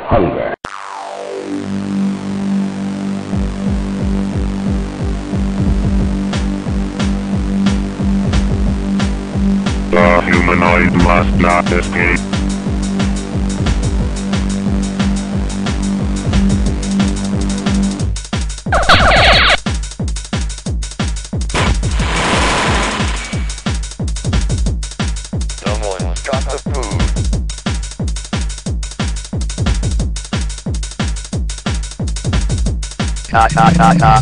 hunger. The humanoid must not escape. Someone's got the food. Ka ka ka ka.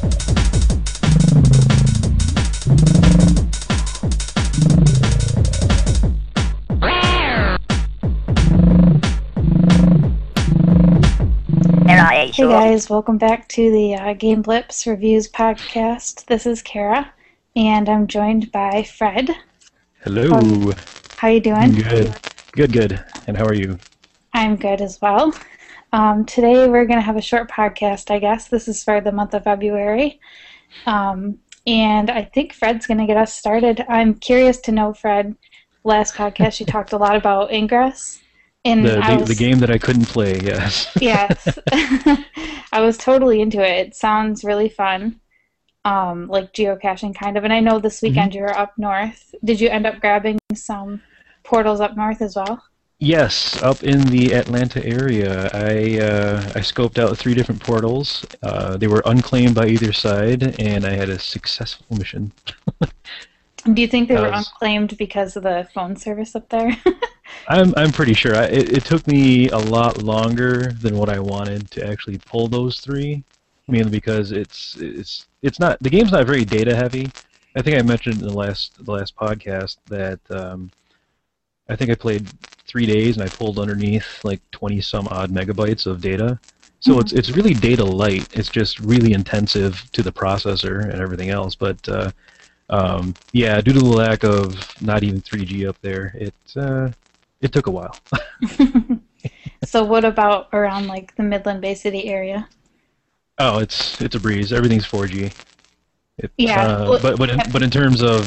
Hey guys, welcome back to the Game Blips Reviews podcast. This is Kara, and I'm joined by Fred. Hello. How you doing? Good. And how are you? I'm good as well. Today we're going to have a short podcast, I guess. This is for the month of February. And I think Fred's going to get us started. I'm curious to know, Fred, last podcast you talked a lot about Ingress. And the game that I couldn't play, yes. Yes. I was totally into it. It sounds really fun. Like geocaching kind of. And I know this weekend you're up north. Did you end up grabbing some portals up north as well? Yes, up in the Atlanta area. I scoped out 3 different portals. They were unclaimed by either side, and I had a successful mission. Do you think they were unclaimed because of the phone service up there? I'm pretty sure. It took me a lot longer than what I wanted to actually pull those 3, mainly because it's not, the game's not very data heavy. I think I mentioned in the last podcast that I think I played 3 days and I pulled underneath like 20 some odd megabytes of data. So it's really data light. It's just really intensive to the processor and everything else. But yeah, due to the lack of not even 3G up there, it took a while. So what about around like the Midland Bay City area? Oh, it's a breeze. Everything's 4G. Yeah. But in terms of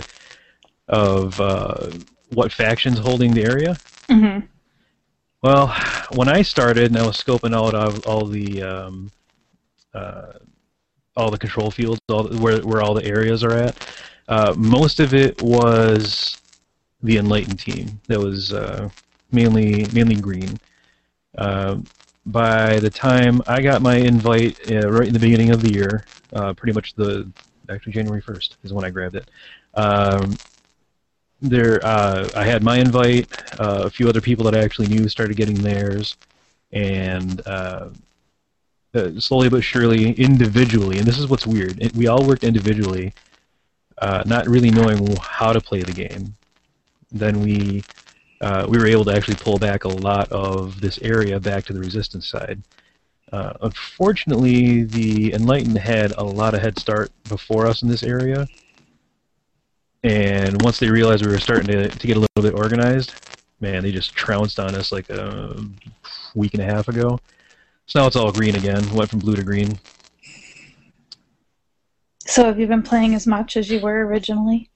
what faction's holding the area? Well, when I started and I was scoping out all the control fields, where all the areas are at, most of it was the Enlightened team. That was mainly green. By the time I got my invite right in the beginning of the year, pretty much actually January 1st is when I grabbed it. I had my invite. A few other people that I actually knew started getting theirs, and slowly but surely, individually. And this is what's weird. We all worked individually, not really knowing how to play the game. Then we were able to actually pull back a lot of this area back to the Resistance side. Unfortunately, the Enlightened had a lot of head start before us in this area. And once they realized we were starting to get a little bit organized, man, they just trounced on us like a week and a half ago. So now it's all green again. Went from blue to green. So have you been playing as much as you were originally?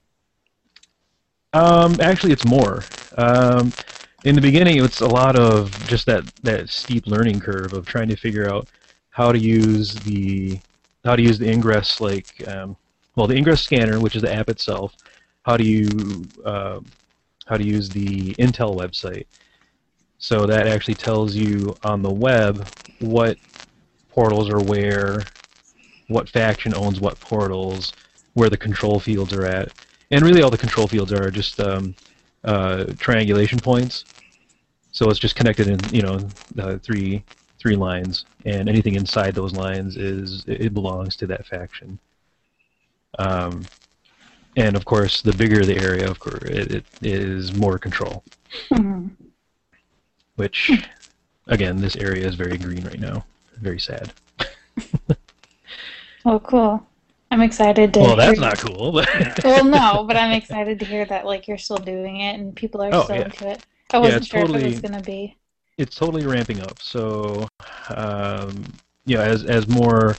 Actually, it's more. In the beginning, it's a lot of just that steep learning curve of trying to figure out how to use the Ingress, like the Ingress scanner, which is the app itself. How to use the Intel website. So that actually tells you on the web what portals are where, what faction owns what portals, where the control fields are at. And really all the control fields are just triangulation points. So it's just connected in three lines, and anything inside those lines it belongs to that faction. And of course, the bigger the area, of course, it is more control. Which, again, this area is very green right now. Very sad. Oh, cool. I'm excited to Well, that's not cool. Well, no, but I'm excited to hear that you're still doing it and people are still into it. I wasn't sure if it was going to be. It's totally ramping up. So, as more...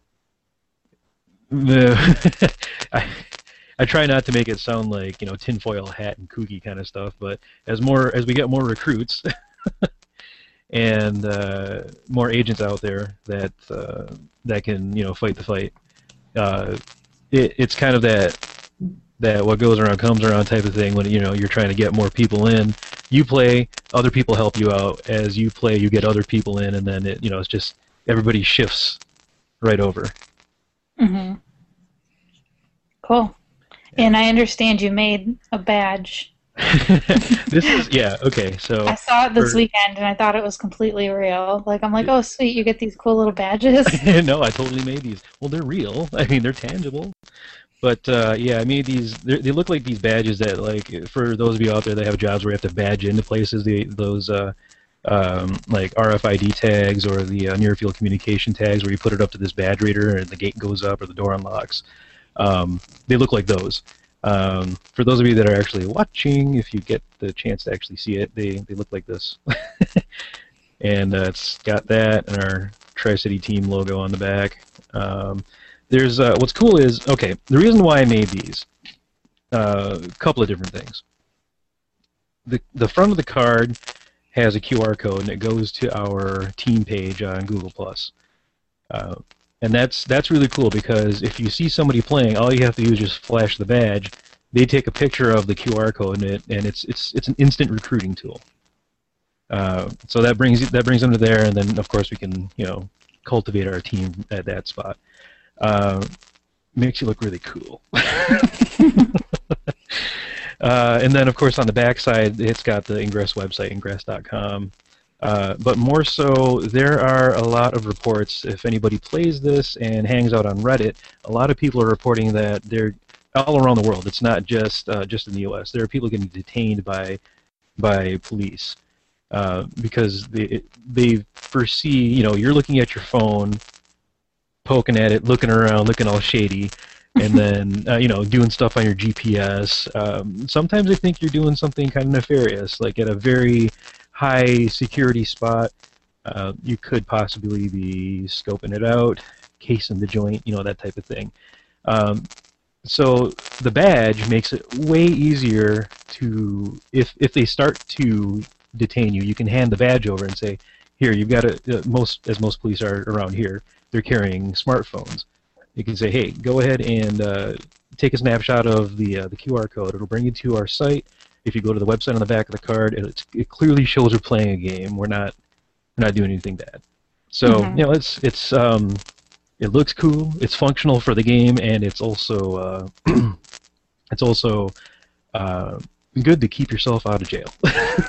I try not to make it sound like tinfoil hat and kooky kind of stuff, but as we get more recruits, and more agents out there that that can fight the fight. It's kind of that what goes around comes around type of thing when you're trying to get more people in. You play, other people help you out. As you play, you get other people in, and then it's just everybody shifts right over. Mm-hmm. Cool. And I understand you made a badge. This is okay. So I saw it this weekend, and I thought it was completely real. I'm like, oh sweet, you get these cool little badges. No, I totally made these. Well, they're real. I mean, they're tangible. But I made these. They look like these badges that, like, for those of you out there that have jobs where you have to badge into places, those like RFID tags or the near field communication tags, where you put it up to this badge reader and the gate goes up or the door unlocks. They look like those. For those of you that are actually watching, if you get the chance to actually see it, they look like this. And it's got that and our Tri-City team logo on the back. There's what's cool is, the reason why I made these, a couple of different things. The front of the card has a QR code, and it goes to our team page on Google+. And that's really cool, because if you see somebody playing, all you have to do is just flash the badge. They take a picture of the QR code, and it's an instant recruiting tool. So that brings them to there, and then of course we can cultivate our team at that spot. Makes you look really cool. And then of course on the back side it's got the Ingress website, ingress.com. But more so, there are a lot of reports. If anybody plays this and hangs out on Reddit, a lot of people are reporting that they're all around the world. It's not just in the U.S. There are people getting detained by police because they foresee, you're looking at your phone, poking at it, looking around, looking all shady, and then doing stuff on your GPS. Sometimes they think you're doing something kind of nefarious, like at a very high security spot. You could possibly be scoping it out, casing the joint, that type of thing. So the badge makes it way easier to, if they start to detain you, you can hand the badge over and say, here, you've got as most police are around here, they're carrying smartphones. You can say, hey, go ahead and take a snapshot of the QR code. It'll bring you to our site. If you go to the website on the back of the card, it clearly shows we're playing a game. We're not doing anything bad. So it looks cool. It's functional for the game, and it's also good to keep yourself out of jail.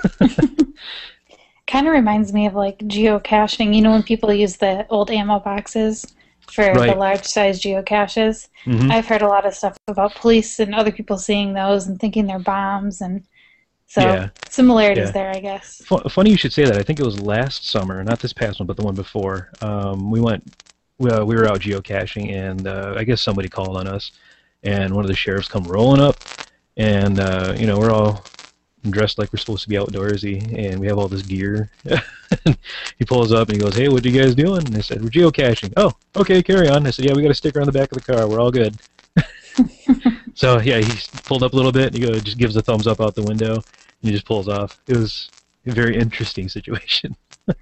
Kind of reminds me of like geocaching. When people use the old ammo boxes for the large size geocaches. Mm-hmm. I've heard a lot of stuff about police and other people seeing those and thinking they're bombs, and so similarities there, I guess. Funny you should say that. I think it was last summer, not this past one, but the one before. We were out geocaching, and I guess somebody called on us, and one of the sheriffs come rolling up, and we're all dressed like we're supposed to be outdoorsy, and we have all this gear. He pulls up and he goes, hey, what are you guys doing? And I said, we're geocaching. Oh, okay, carry on. I said, yeah, we got a sticker on the back of the car. We're all good. So yeah, he pulled up a little bit, and he just gives a thumbs up out the window, and he just pulls off. It was a very interesting situation.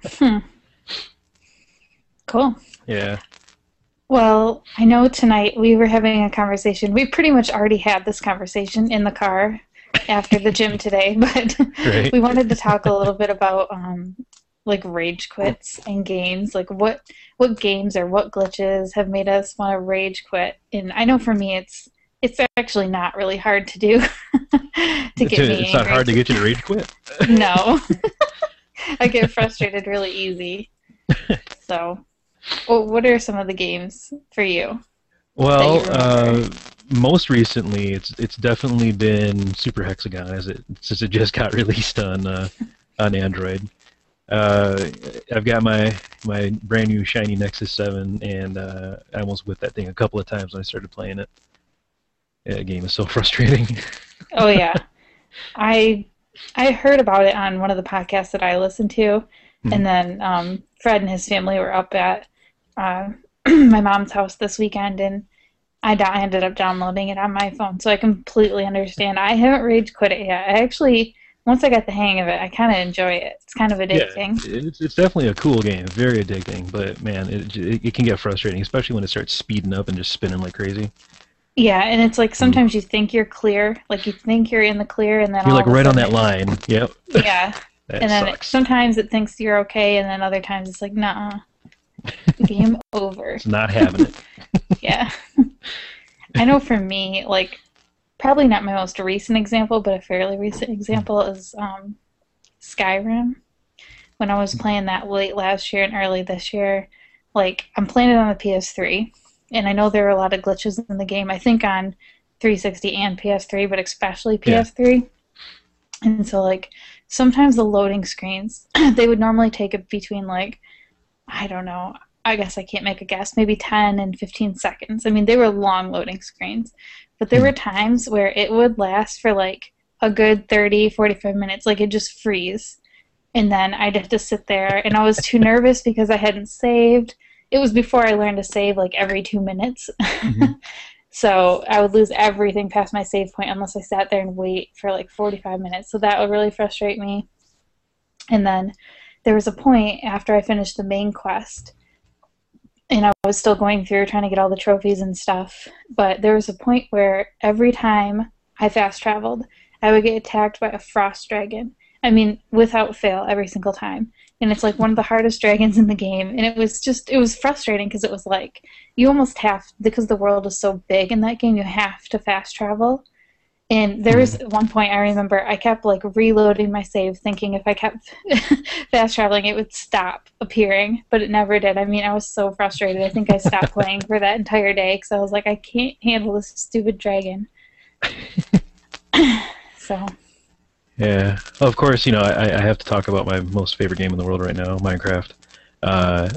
Cool. Yeah. Well, I know tonight we were having a conversation. We pretty much already had this conversation in the car after the gym today, but right. We wanted to talk a little bit about like rage quits in games. Like what games or what glitches have made us want to rage quit? And I know for me it's actually not really hard to do to get me It's not hard to get you to rage quit. No. I get frustrated really easy. So, what are some of the games for you? Well, most recently, it's definitely been Super Hexagon, since it just got released on Android. I've got my brand new shiny Nexus 7, and I almost whipped that thing a couple of times when I started playing it. Yeah, the game is so frustrating. Oh yeah, I heard about it on one of the podcasts that I listened to, and then Fred and his family were up at my mom's house this weekend, and I ended up downloading it on my phone, so I completely understand. I haven't rage quit it yet. I actually once I got the hang of it, I kind of enjoy it. It's kind of Yeah, addicting. it's definitely a cool game, very addicting. But man, it can get frustrating, especially when it starts speeding up and just spinning like crazy. Yeah, and it's like Ooh. sometimes you think you're clear, like you think you're in the clear, and then You're all like of a right on sudden that line. Yep, yeah, that and then sucks. sometimes it thinks you're okay, and then other times it's like, nah, game over. It's not having it. Yeah. I know for me, like, probably not my most recent example, but a fairly recent example is Skyrim. When I was playing that late last year and early this year, like, I'm playing it on the PS3, and I know there are a lot of glitches in the game. I think on 360 and PS3, but especially Yeah. PS3. And so, like, sometimes the loading screens, they would normally take it between, like, I don't know, I guess I can't make a guess, maybe 10 and 15 seconds. I mean, they were long loading screens, but there Hmm. were times where it would last for, like, a good 30, 45 minutes. Like, it just freeze. And then I'd have to sit there, and I was too nervous because I hadn't saved. It was before I learned to save, like, every 2 minutes. Mhm. So I would lose everything past my save point unless I sat there and wait for like 45 minutes. So that would really frustrate me. And then there was a point after I finished the main quest, and I was still going through trying to get all the trophies and stuff. But there was a point where every time I fast traveled, I would get attacked by a frost dragon. I mean, without fail, every single time. And it's like one of the hardest dragons in the game. And it was frustrating because it was like, you almost have, because the world is so big in that game, you have to fast travel. And there was one point I remember I kept like reloading my save, thinking if I kept fast traveling, it would stop appearing, but it never did. I mean, I was so frustrated. I think I stopped playing for that entire day because I was like, I can't handle this stupid dragon. So, Yeah. Of course, I have to talk about my most favorite game in the world right now, Minecraft. Uh,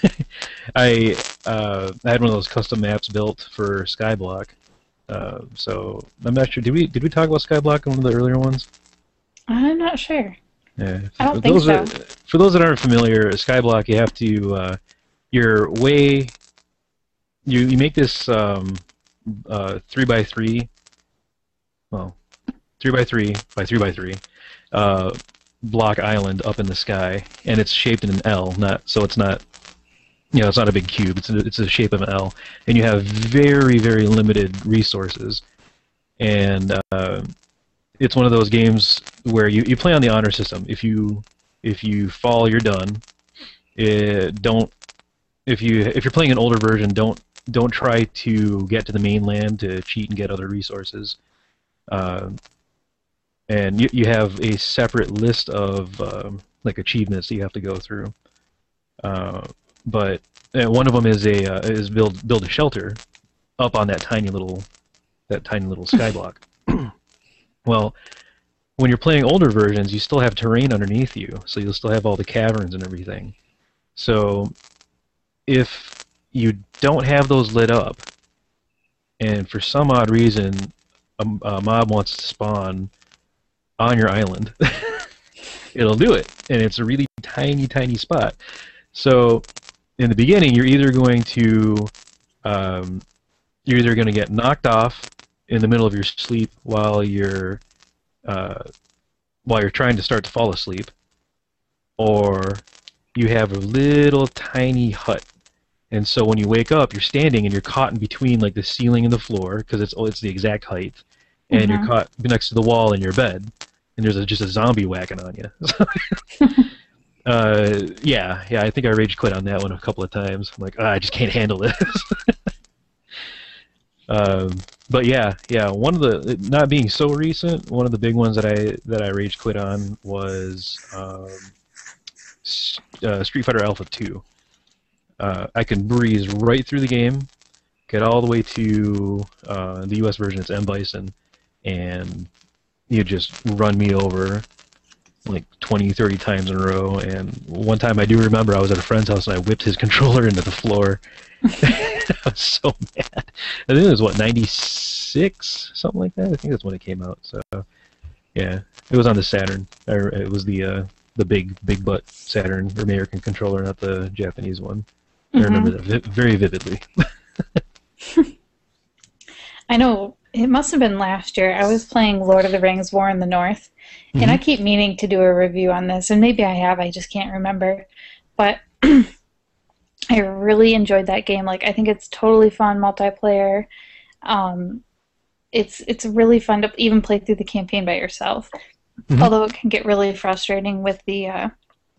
I had one of those custom maps built for Skyblock. So I'm not sure. Did we talk about Skyblock in one of the earlier ones? I'm not sure. Yeah. I don't think so. For those that aren't familiar, Skyblock, you have to your way. You make this 3x3. Well, 3x3 by 3x3 block island up in the sky, and it's shaped in an L. It's not. It's not a big cube. It's a shape of an L, and you have very, very limited resources. And it's one of those games where you play on the honor system. If you fall, you're done. Don't if you're playing an older version, don't try to get to the mainland to cheat and get other resources. And you have a separate list of like achievements that you have to go through. But one of them is build a shelter up on that tiny little skyblock. Well, when you're playing older versions, you still have terrain underneath you, so you'll still have all the caverns and everything. So if you don't have those lit up, and for some odd reason a mob wants to spawn on your island, it'll do it, and it's a really tiny, tiny spot. So in the beginning, you're either going to get knocked off in the middle of your sleep while you're trying to start to fall asleep, or you have a little tiny hut. And so when you wake up, you're standing and you're caught in between like the ceiling and the floor because it's the exact height, and you're caught next to the wall in your bed, and there's just a zombie whacking on you. Yeah, I think I rage quit on that one a couple of times. I'm like, I just can't handle this. But yeah, one of the, not being so recent, one of the big ones that I rage quit on was Street Fighter Alpha 2. I can breeze right through the game, get all the way to the US version. It's M Bison, and you just run me over like 20, 30 times in a row. And one time I do remember I was at a friend's house and I whipped his controller into the floor. I was so mad. I think it was, what, 96? Something like that? I think that's when it came out. So, yeah. It was on the Saturn. It was the big butt Saturn American controller, not the Japanese one. I remember that very vividly. I know it must have been last year. I was playing Lord of the Rings War in the North, and I keep meaning to do a review on this, and maybe I have, I just can't remember. But I really enjoyed that game. Like, I think it's totally fun multiplayer. It's really fun to even play through the campaign by yourself. Although it can get really frustrating with the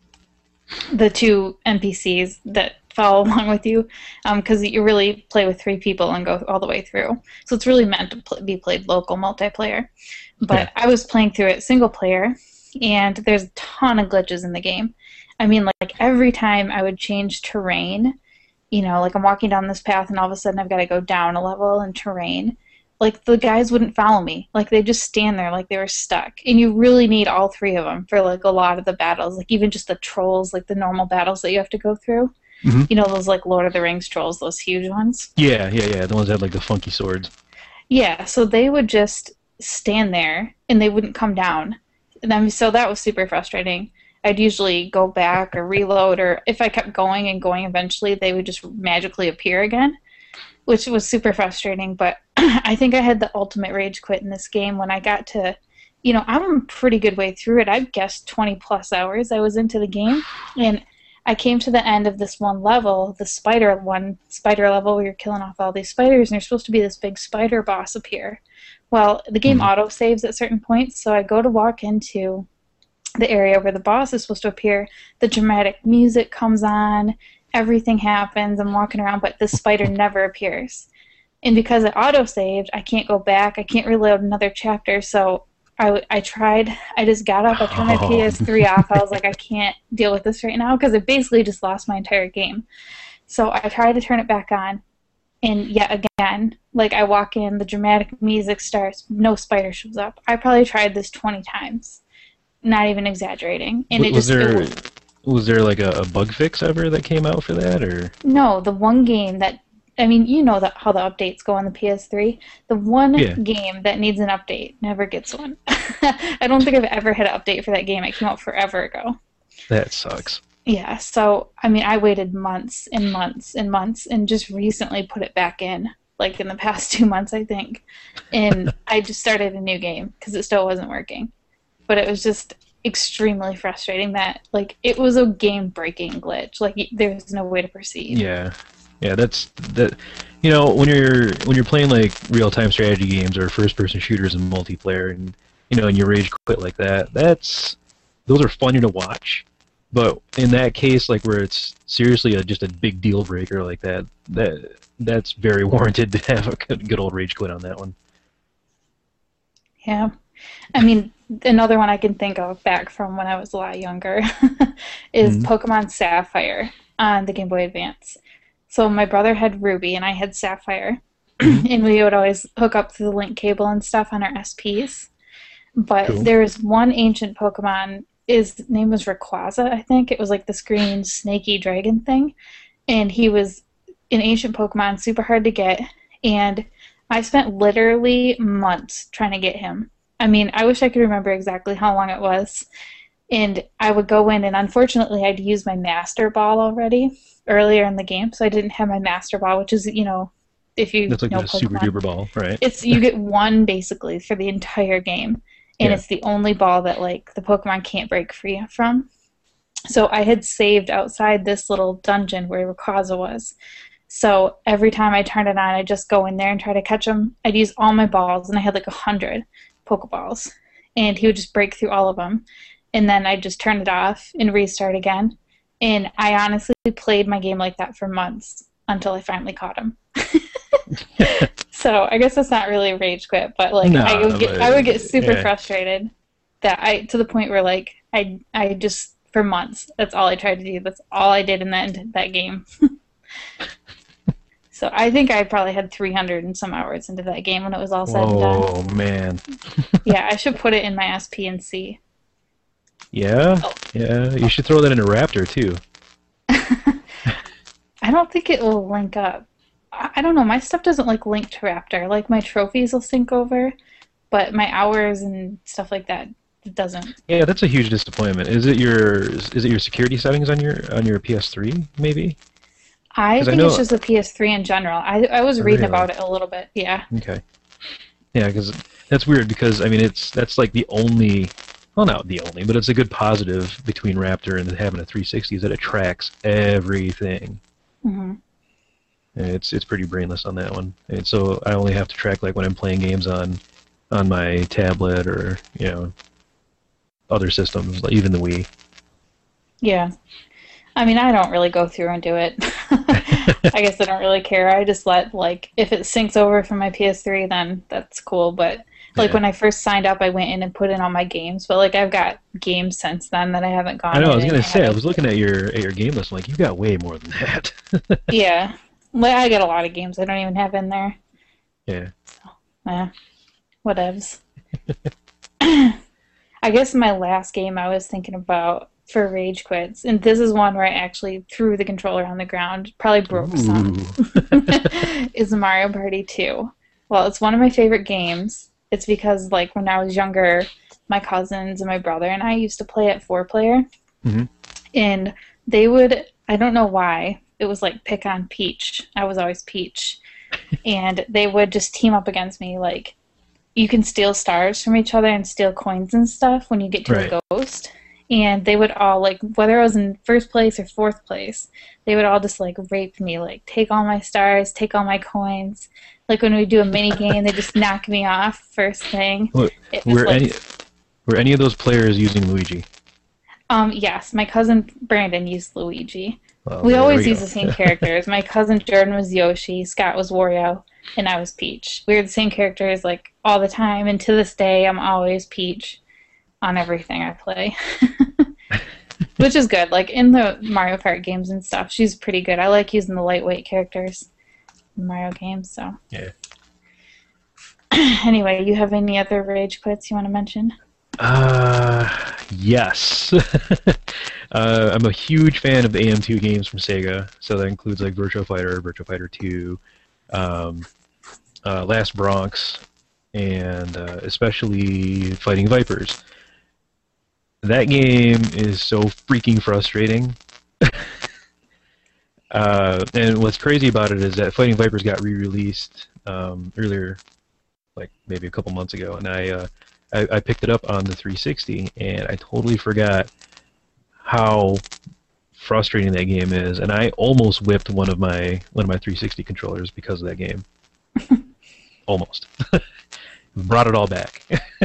two NPCs that follow along with you, because you really play with 3 people and go all the way through. So it's really meant to be played local multiplayer. But I was playing through it single player, and there's a ton of glitches in the game. I mean, like, every time I would change terrain, you know, like I'm walking down this path and all of a sudden I've got to go down a level in terrain. Like, the guys wouldn't follow me. Like, they just stand there like they were stuck. And you really need all 3 of them for, like, a lot of the battles. Like, even just the trolls, like the normal battles that you have to go through. You know, those, like, Lord of the Rings trolls, those huge ones? Yeah. The ones that have, like, the funky swords. Yeah, so they would just stand there and they wouldn't come down. And then, so that was super frustrating. I'd usually go back or reload, or if I kept going and going eventually, they would just magically appear again, which was super frustrating. But I think I had the ultimate rage quit in this game when I got to, you know, I'm a pretty good way through it. I've guessed 20 plus hours I was into the game, and I came to the end of this one level, the spider level where you're killing off all these spiders, and you're supposed to be this big spider boss appear. Well, the game auto saves at certain points, so I go to walk into the area where the boss is supposed to appear. The dramatic music comes on, everything happens, I'm walking around, but the spider never appears. And because it auto-saved, I can't go back, I can't reload another chapter, so I tried, I just got up, I turned my PS3 off, I was like, I can't deal with this right now, because I basically just lost my entire game. So I tried to turn it back on, and yet again, like, I walk in, the dramatic music starts, no spider shows up. I probably tried this 20 times. Not even exaggerating. And Was there like a bug fix ever that came out for that, or? No, the one game that, I mean, you know how the updates go on the PS3. The one game that needs an update never gets one. I don't think I've ever had an update for that game. It came out forever ago. That sucks. Yeah, so, I mean, I waited months and months and months and just recently put it back in, like in the past 2 months, I think. And I just started a new game because it still wasn't working. But it was just extremely frustrating that, like, it was a game-breaking glitch. Like, there was no way to proceed. Yeah, that's. You know, when you're playing, like, real-time strategy games or first-person shooters and multiplayer, and, you know, and you rage quit like that, those are funny to watch. But in that case, like, where it's seriously just a big deal breaker like that's very warranted to have a good old rage quit on that one. Yeah. I mean, another one I can think of back from when I was a lot younger is Pokemon Sapphire on the Game Boy Advance. So my brother had Ruby and I had Sapphire, and we would always hook up through the link cable and stuff on our SPs. But there was one ancient Pokemon, his name was Rayquaza, I think. It was like this green snaky dragon thing. And he was an ancient Pokemon, super hard to get. And I spent literally months trying to get him. I mean, I wish I could remember exactly how long it was. And I would go in, and unfortunately I'd used my Master Ball already earlier in the game, so I didn't have my Master Ball, which is, you know, if you That's like know the Pokemon, super duper ball, right? It's, you get one basically for the entire game, and it's the only ball that, like, the Pokemon can't break free from. So I had saved outside this little dungeon where Rayquaza was. So every time I turned it on, I'd just go in there and try to catch him. I'd use all my balls, and I had like 100 Pokeballs, and he would just break through all of them. And then I'd just turn it off and restart again. And I honestly played my game like that for months until I finally caught him. So I guess that's not really a rage quit, but like I would get super frustrated that to the point where, like, I just, for months, that's all I tried to do. That's all I did in that game. So I think I probably had 300 and some hours into that game when it was all said and done. Oh, man. Yeah, I should put it in my SP and see. Yeah? Oh. Yeah, you should throw that in a Raptor, too. I don't think it will link up. I don't know, my stuff doesn't, like, link to Raptor. Like, my trophies will sync over, but my hours and stuff like that, it doesn't. Yeah, that's a huge disappointment. Is it your security settings on your PS3, maybe? I think it's just the PS3 in general. I was reading about it a little bit, yeah. Okay. Yeah, because that's weird because I mean that's like the only, well, not the only, but it's a good positive between Raptor and having a 360 is that it tracks everything. Hmm. And it's pretty brainless on that one. And so I only have to track like when I'm playing games on my tablet or other systems, like even the Wii. Yeah. I mean, I don't really go through and do it. I guess I don't really care. I just let, like, if it syncs over from my PS3, then that's cool. But, like, Yeah. when I first signed up, I went in and put in all my games. But, like, I've got games since then that I haven't gone I know. I in was and gonna say. I added. was looking at your game list. I'm like, you got way more than that. Yeah. Well, I got a lot of games I don't even have in there. Yeah. Eh, whatevs. I guess my last game I was thinking about for rage quits, and this is one where I actually threw the controller on the ground, probably broke some, Ooh. is Mario Party 2. Well, it's one of my favorite games. It's because, like, when I was younger, my cousins and my brother and I used to play at 4-player, Mhm. and they would, I don't know why, it was like pick on Peach. I was always Peach. And they would just team up against me, like, you can steal stars from each other and steal coins and stuff when you get to Right. a ghost. And they would all, like, whether I was in first place or fourth place, they would all just, like, rape me, like, take all my stars, take all my coins. Like, when we do a mini game, they just knock me off first thing. Were, It was were like, any of those players using Luigi? yes, my cousin Brandon used Luigi. Well, We there always we use go. the same characters. My cousin Jordan was Yoshi, Scott was Wario, and I was Peach. We were the same characters, like, all the time, and to this day, I'm always Peach on everything I play. Which is good. Like, in the Mario Kart games and stuff, she's pretty good. I like using the lightweight characters in Mario games, so. Yeah. Anyway, you have any other rage quits you want to mention? Yes. I'm a huge fan of the AM2 games from Sega, so that includes like Virtua Fighter 2, Last Bronx, and especially Fighting Vipers. That game is so freaking frustrating. And what's crazy about it is that Fighting Vipers got re-released earlier, like maybe a couple months ago, and I picked it up on the 360, and I totally forgot how frustrating that game is, and I almost whipped one of my 360 controllers because of that game. Almost. Brought it all back.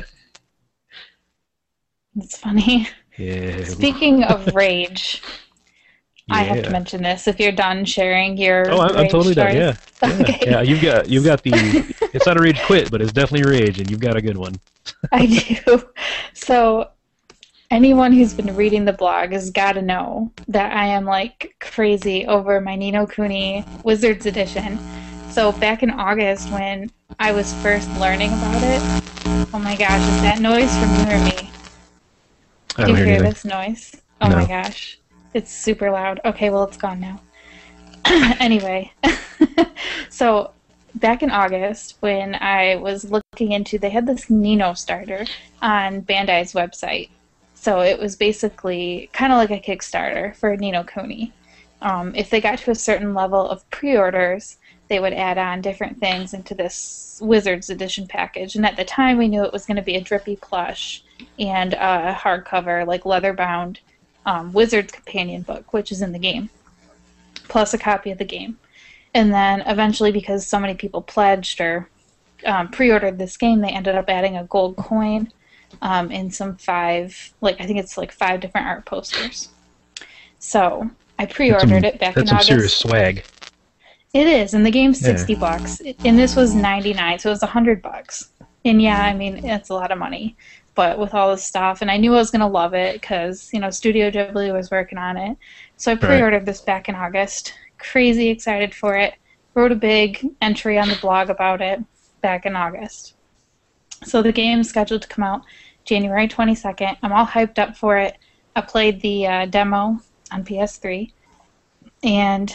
It's funny. Yeah. Speaking of rage, I have Yeah. to mention this. If you're done sharing your Oh, I'm rage totally done. stories. Yeah. Yeah. Okay. Yeah. You've got the. It's not a rage quit, but it's definitely rage, and you've got a good one. I do. So, anyone who's been reading the blog has got to know that I am, like, crazy over my Ni no Kuni Wizards Edition. So, back in August when I was first learning about it, oh my gosh, is that noise from you or me? I Do you don't hear hear anything. this noise? Oh my No. gosh. It's super loud. Okay, well, it's gone now. Anyway, so back in August when I was looking into, they had this Nino starter on Bandai's website. So it was basically kind of like a Kickstarter for Ni no Kuni. If they got to a certain level of pre-orders, they would add on different things into this Wizards Edition package. And at the time, we knew it was going to be a drippy plush and a hardcover, like leather-bound Wizards companion book, which is in the game, plus a copy of the game. And then eventually, because so many people pledged or pre-ordered this game, they ended up adding a gold coin and some I think it's like 5 different art posters. So I pre-ordered it back in That's some August. serious swag. It is, and the game's Yeah. $60, and this was $99, so it was $100. And yeah, I mean, it's a lot of money, but with all this stuff, and I knew I was gonna love it because Studio Ghibli was working on it, so I pre-ordered this back in August. Crazy excited for it. Wrote a big entry on the blog about it back in August. So the game's scheduled to come out January 22nd. I'm all hyped up for it. I played the demo on PS3, and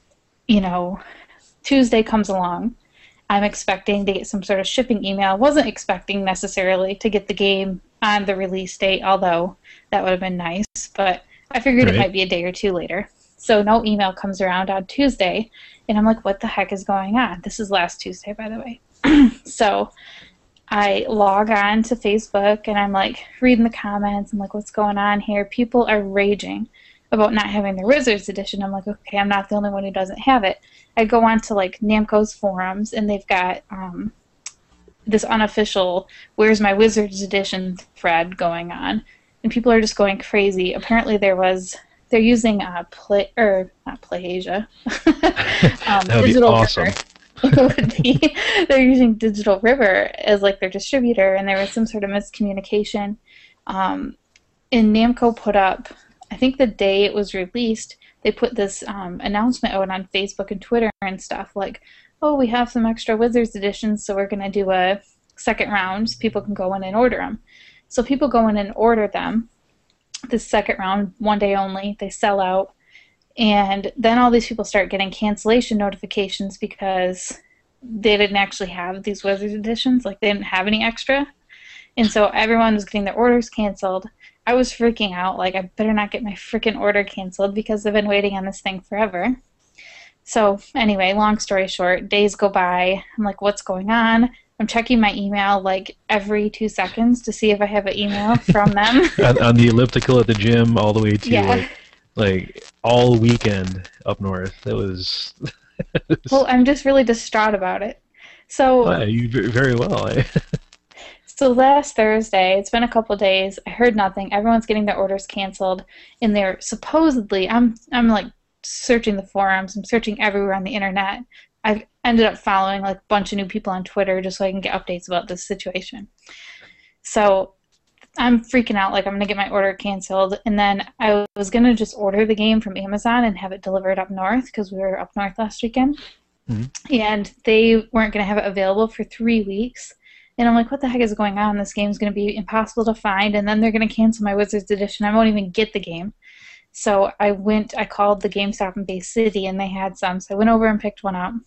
Tuesday comes along. I'm expecting to get some sort of shipping email. I wasn't expecting necessarily to get the game on the release date, although that would have been nice, but I figured it Right. might be a day or two later. So no email comes around on Tuesday, and I'm like, what the heck is going on? This is last Tuesday, by the way. So I log on to Facebook and I'm like reading the comments and like, what's going on here? People are raging about not having their Wizards edition. I'm like, okay, I'm not the only one who doesn't have it. I go on to like Namco's forums and they've got this unofficial "Where's my Wizards edition" thread going on, and people are just going crazy. Apparently, they're using not PlayAsia, That would be Digital awesome. River. It would be. They're using Digital River as like their distributor, and there was some sort of miscommunication. And Namco put up, I think the day it was released, they put this announcement out on Facebook and Twitter and stuff like, oh, we have some extra Wizards editions, so we're going to do a second round so people can go in and order them. So people go in and order them. This second round, one day only, they sell out. And then all these people start getting cancellation notifications because they didn't actually have these Wizards editions. Like, they didn't have any extra. And so everyone was getting their orders canceled. I was freaking out. Like, I better not get my freaking order canceled because I've been waiting on this thing forever. So anyway, long story short, days go by. I'm like, what's going on? I'm checking my email like every 2 seconds to see if I have an email from them. On the elliptical at the gym, all the way to Yeah. like all weekend up north. It was. Well, I'm just really distraught about it. So, Oh, yeah, you very well. so last Thursday, it's been a couple days. I heard nothing. Everyone's getting their orders canceled, and they're supposedly. I'm like searching the forums. I'm searching everywhere on the internet. I've ended up following like a bunch of new people on Twitter just so I can get updates about this situation. So I'm freaking out, like I'm gonna get my order canceled, and then I was gonna just order the game from Amazon and have it delivered up north because we were up north last weekend, and they weren't gonna have it available for 3 weeks. And I'm like, what the heck is going on? This game's gonna be impossible to find, and then they're gonna cancel my Wizards edition. I won't even get the game. So I called the GameStop in Bay City, and they had some. So I went over and picked one up.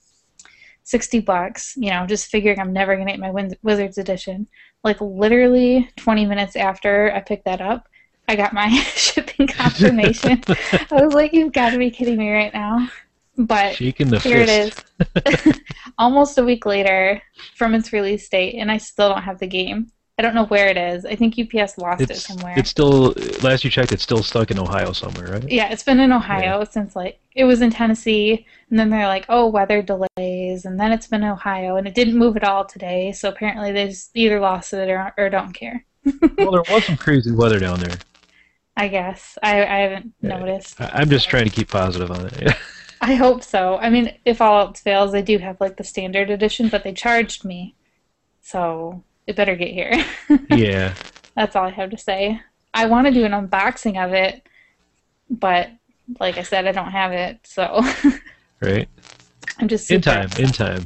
$60, you know, just figuring I'm never going to get my Wizards edition. Like, literally 20 minutes after I picked that up, I got my shipping confirmation. I was like, you've got to be kidding me right now. But Shaking the here fist. it is. Almost a week later from its release date, and I still don't have the game. I don't know where it is. I think UPS lost it somewhere. It's still, last you checked, it's still stuck in Ohio somewhere, right? Yeah, it's been in Ohio since, like, it was in Tennessee, and then they're like, oh, weather delays, and then it's been in Ohio, and it didn't move at all today, so apparently they just either lost it or don't care. Well, there was some crazy weather down there. I guess. I haven't noticed. I'm just trying to keep positive on it. I hope so. I mean, if all else fails, I do have, like, the standard edition, but they charged me, so it better get here. Yeah. That's all I have to say. I want to do an unboxing of it, but like I said, I don't have it, so Right? I'm just In super time, in time.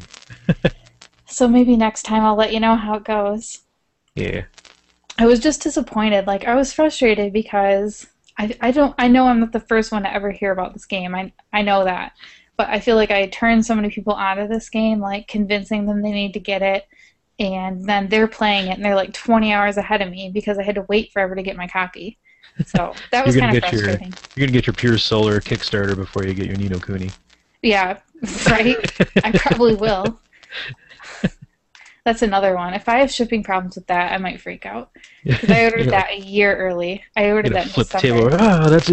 So maybe next time I'll let you know how it goes. Yeah. I was just disappointed. Like, I was frustrated because I know I'm not the first one to ever hear about this game. I know that. But I feel like I turned so many people onto this game, like convincing them they need to get it, and then they're playing it and they're like 20 hours ahead of me because I had to wait forever to get my copy. So that was kind of frustrating. You're gonna get your Pure Solar Kickstarter before you get your Ni no Kuni. Yeah, right? I probably will. That's another one. If I have shipping problems with that, I might freak out. Because I ordered that a year early. I ordered that in flip the December. table. Ah, that's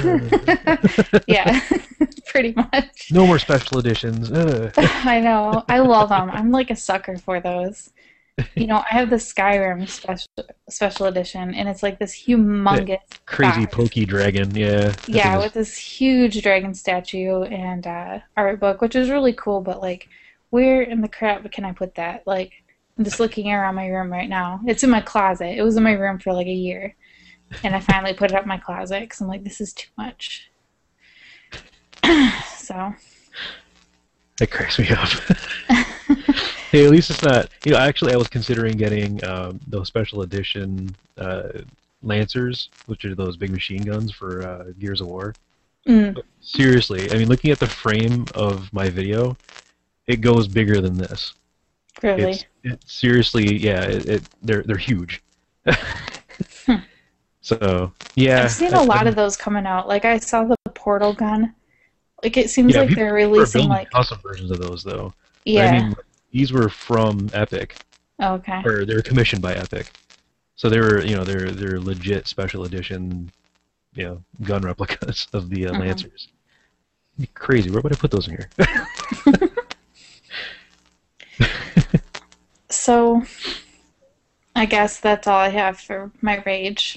it. Yeah, pretty much. No more special editions. I know. I love them. I'm like a sucker for those. You know, I have the Skyrim special edition, and it's like this humongous Crazy box. pokey dragon. Yeah. Yeah, with this huge dragon statue and art book, which is really cool, but like, where in the crap can I put that? Like, I'm just looking around my room right now. It's in my closet. It was in my room for like a year. And I finally put it up in my closet because I'm like, this is too much. So. That cracks me up. Hey, at least it's not. You know, actually, I was considering getting those special edition Lancers, which are those big machine guns for Gears of War. But seriously, I mean, looking at the frame of my video, it goes bigger than this. Really? Seriously, yeah, they're huge. So, yeah. I've seen a lot of those coming out. Like, I saw the Portal gun. Like, it seems like they're releasing, like... custom versions of those, though. Yeah. I mean, these were from Epic. Okay. or they were commissioned by Epic. So they were, they're legit special edition, gun replicas of the Lancers. It'd be crazy. Where would I put those in here? So, I guess that's all I have for my rage.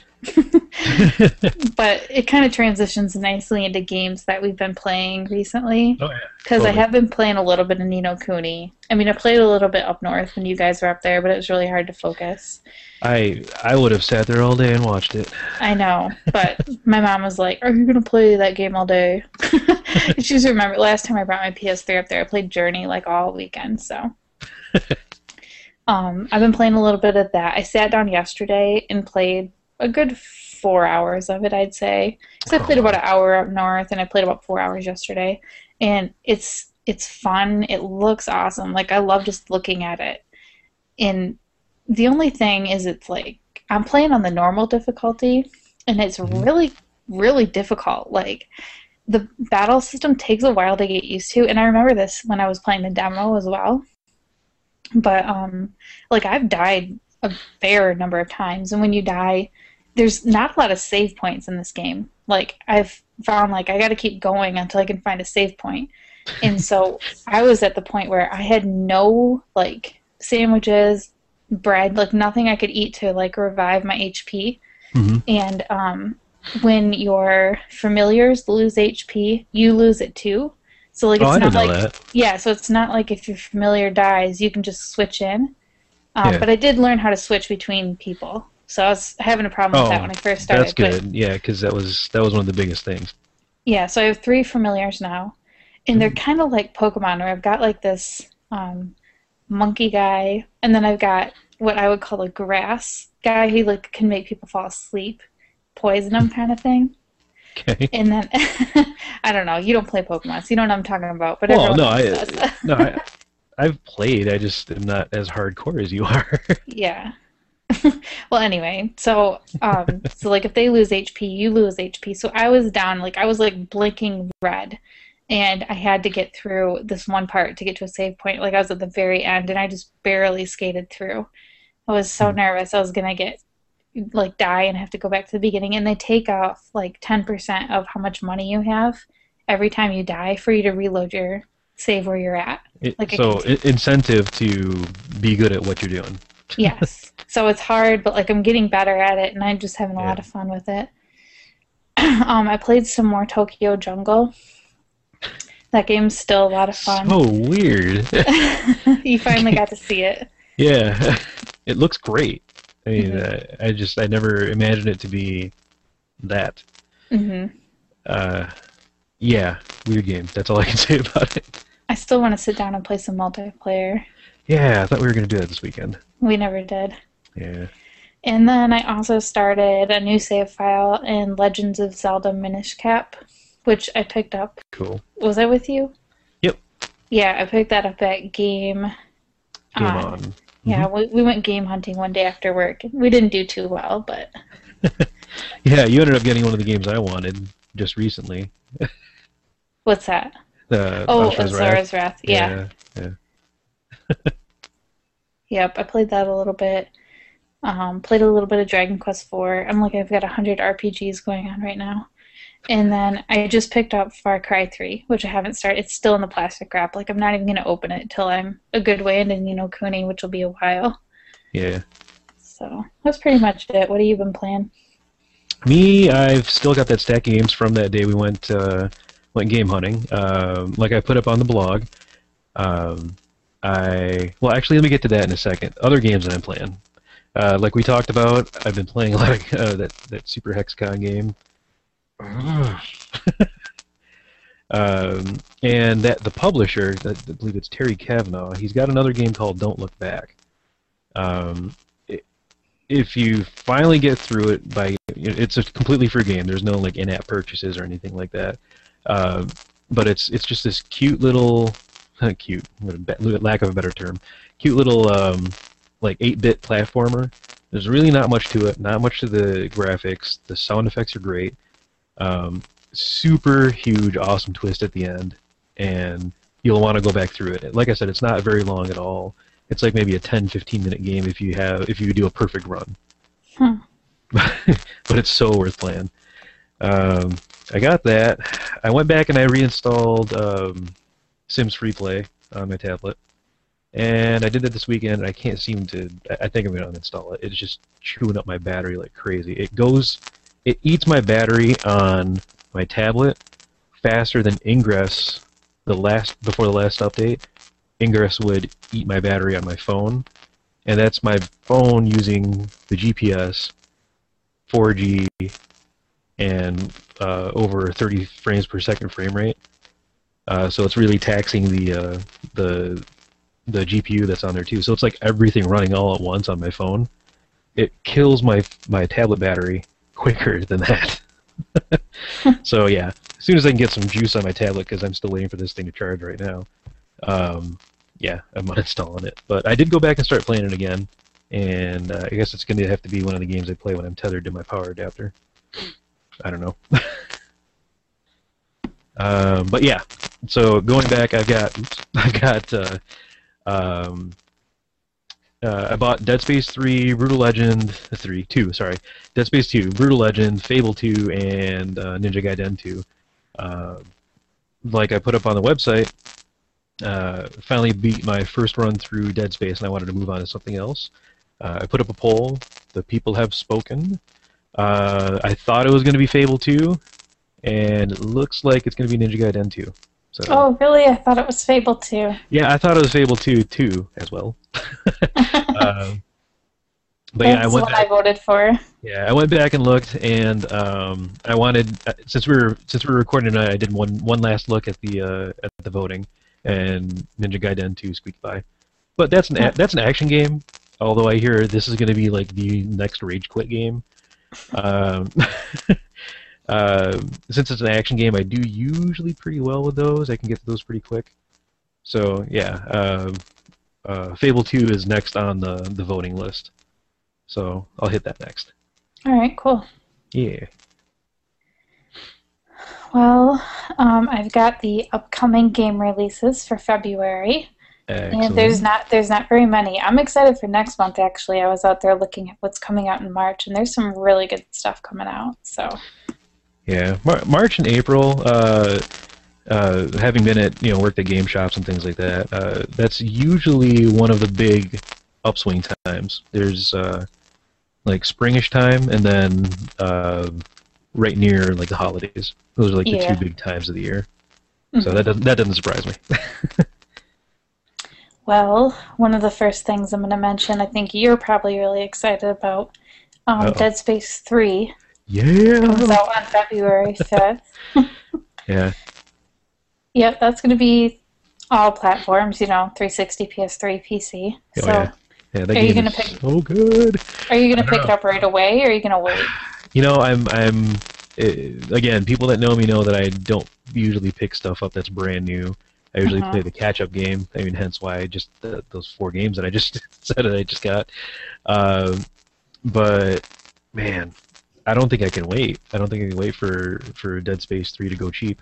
But it kind of transitions nicely into games that we've been playing recently. Oh yeah. Because I Totally. have been playing a little bit of Ni no Kuni. I mean, I played a little bit up north when you guys were up there, but it was really hard to focus. I would have sat there all day and watched it. I know, but my mom was like, "Are you gonna play that game all day?" She's remembered last time I brought my PS3 up there, I played Journey like all weekend. So, I've been playing a little bit of that. I sat down yesterday and played a good 4 hours of it, I'd say. So I played about an hour up north, and I played about 4 hours yesterday, and it's fun. It looks awesome. Like I love just looking at it. And the only thing is, it's like I'm playing on the normal difficulty, and it's really, really difficult. Like the battle system takes a while to get used to, and I remember this when I was playing the demo as well. But like I've died a fair number of times, and when you die, there's not a lot of save points in this game. Like I've found like I got to keep going until I can find a save point. And so I was at the point where I had no like sandwiches, bread, like nothing I could eat to like revive my HP. Mm-hmm. And when your familiars lose HP, you lose it too. So like it's I not didn't know like that. yeah, so it's not like if your familiar dies, you can just switch in. Yeah. But I did learn how to switch between people, so I was having a problem with that when I first started. That's good. Yeah, because that was one of the biggest things. Yeah, so I have 3 familiars now, and they're kind of like Pokemon, where I've got like this monkey guy, and then I've got what I would call a grass guy. He like can make people fall asleep, poison them kind of thing. Okay. And then I don't know. You don't play Pokemon, so you don't know what I'm talking about. But Well, everyone no, else does. no, I've played. I just am not as hardcore as you are. Yeah. Well, anyway, so so like if they lose HP, you lose HP. So I was down, like I was like blinking red, and I had to get through this one part to get to a save point. Like I was at the very end, and I just barely skated through. I was so nervous I was gonna get like die and have to go back to the beginning. And they take off like 10% of how much money you have every time you die for you to reload your save where you're at. Incentive to be good at what you're doing. Yes. So it's hard, but like I'm getting better at it, and I'm just having a lot of fun with it. I played some more Tokyo Jungle. That game's still a lot of fun. So weird. You finally got to see it. Yeah, it looks great. I mean, I never imagined it to be that. Mm-hmm. Yeah, weird game. That's all I can say about it. I still want to sit down and play some multiplayer. Yeah, I thought we were going to do that this weekend. We never did. Yeah. And then I also started a new save file in Legends of Zelda Minish Cap, which I picked up. Cool. Was I with you? Yep. Yeah, I picked that up at Game On. Yeah, we went game hunting one day after work. We didn't do too well, but... Yeah, you ended up getting one of the games I wanted just recently. What's that? The Azura's Wrath. Yeah. Yeah. Yep, I played that a little bit. Played a little bit of Dragon Quest IV. I'm like, I've got 100 RPGs going on right now. And then I just picked up Far Cry 3, which I haven't started. It's still in the plastic wrap. Like, I'm not even going to open it till I'm a good way into Ni no Kuni, which will be a while. Yeah. So, that's pretty much it. What have you been playing? Me, I've still got that stack of games from that day we went game hunting. Like I put up on the blog. Actually, let me get to that in a second. Other games that I'm playing. Like we talked about, I've been playing a lot of that Super Hexagon game. And that the publisher, I believe it's Terry Kavanaugh, he's got another game called Don't Look Back. If you finally get through it it's a completely free game. There's no like in-app purchases or anything like that. But it's just this cute little, cute, lack of a better term, cute little like 8-bit platformer. There's really not much to it, not much to the graphics. The sound effects are great. Super huge, awesome twist at the end, and you'll want to go back through it. Like I said, it's not very long at all. It's like maybe a 10-15 minute game if you do a perfect run. Hmm. But it's so worth playing. I got that. I went back and I reinstalled Sims Free Play on my tablet. And I did that this weekend, and I can't seem to. I think I'm going to uninstall it. It's just chewing up my battery like crazy. It eats my battery on my tablet faster than Ingress before the last update. Ingress would eat my battery on my phone, and that's my phone using the GPS, 4G, and over 30 frames per second frame rate. So it's really taxing the GPU that's on there too. So it's like everything running all at once on my phone. It kills my tablet battery quicker than that. So yeah, as soon as I can get some juice on my tablet, because I'm still waiting for this thing to charge right now, yeah, I'm uninstalling it. But I did go back and start playing it again, and I guess it's going to have to be one of the games I play when I'm tethered to my power adapter. I don't know. But yeah, so going back, I bought Dead Space 3, Brutal Legend 2, sorry, Dead Space 2, Brutal Legend, Fable 2, and Ninja Gaiden 2. Like I put up on the website, finally beat my first run through Dead Space, and I wanted to move on to something else. I put up a poll. The people have spoken. I thought it was going to be Fable 2, and it looks like it's going to be Ninja Gaiden 2. So, Oh, really? I thought it was Fable 2. yeah, I thought it was Fable 2 too, as well. But yeah, That's the one I voted for. I went back and looked, and I wanted since we were recording tonight, I did one last look at the voting, and Ninja Gaiden 2 squeaked by. But that's an action game. Although I hear this is going to be like the next Rage Quit game. Since it's an action game, I do usually pretty well with those. I can get to those pretty quick. So yeah, Fable 2 is next on the voting list. So I'll hit that next. All right, cool. Yeah. Well, I've got the upcoming game releases for February. Excellent. And there's not very many. I'm excited for next month, actually. I was out there looking at what's coming out in March, and there's some really good stuff coming out. So yeah, March and April, having been at worked at game shops and things like that, that's usually one of the big upswing times. There's like springish time, and then right near like the holidays. Those are like the two big times of the year. So that doesn't surprise me. Well, one of the first things I'm going to mention, I think you're probably really excited about, Dead Space 3. Yeah. Comes out on February 5th. Yeah. Yep, that's going to be all platforms, 360, PS3, PC. Oh, so, yeah, that are game you gonna is pick? So good. Are you going to pick it up right away, or are you going to wait? I'm again, people that know me know that I don't usually pick stuff up that's brand new. I usually play the catch-up game. I mean, hence why I just those 4 games that I just said that I just got. But man, I don't think I can wait. I don't think I can wait for Dead Space 3 to go cheap.